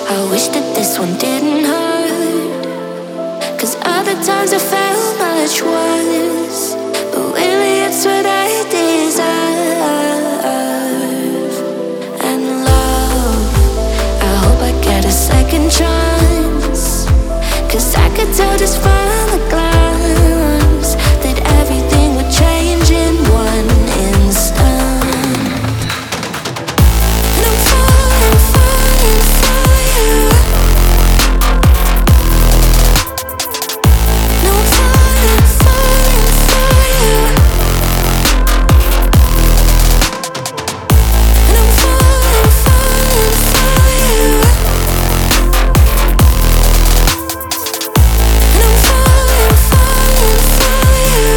I wish that this one didn't hurt, 'cause other times I felt much worse. But really it's what I deserve. And love, I hope I get a second chance, 'cause I could tell just from a glance that everything would change in one instant. And I'm falling for you. No, I'm falling for you. And I'm falling for you. And I'm falling for you.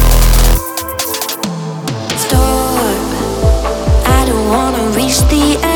Stop, I don't wanna reach the end.